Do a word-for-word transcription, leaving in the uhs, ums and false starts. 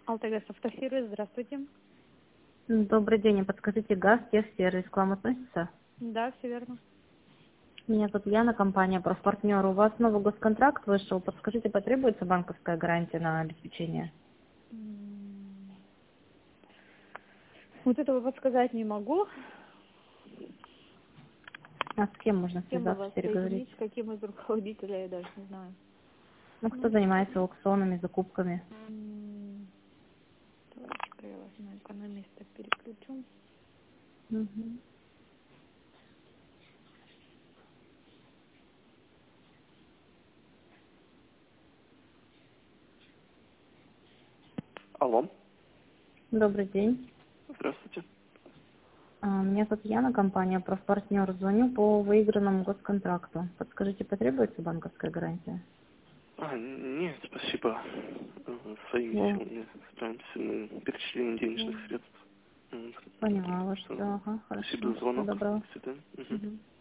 Алтагаз автосервис, здравствуйте. Добрый день, а подскажите, газ, техсервис к вам относится? Да, все верно. Меня зовут Яна, компания «Профпартнер». У вас новый госконтракт вышел. Подскажите, потребуется банковская гарантия на обеспечение? М, Вот этого подсказать не могу. А с кем можно С кем бы связаться, вас переговорить? соединить, с каким из руководителей, я даже не знаю. Ну, кто Ну, занимается аукционами, закупками? м, давайте-ка я вас на экономиста переключу. Мгм. Алло, Добрый день. здравствуйте. А, Меня зовут Яна, компания «Профпартнер». Звоню по выигранному госконтракту. Подскажите, потребуется банковская гарантия? А, нет, спасибо. Э, Своими О, силами справимся на перечисление денежных о, средств. М, поняла Так вас. что Всё, ага, спасибо хорошо. за Всего звонок. доброго. До свидания. Мгм. Мгм.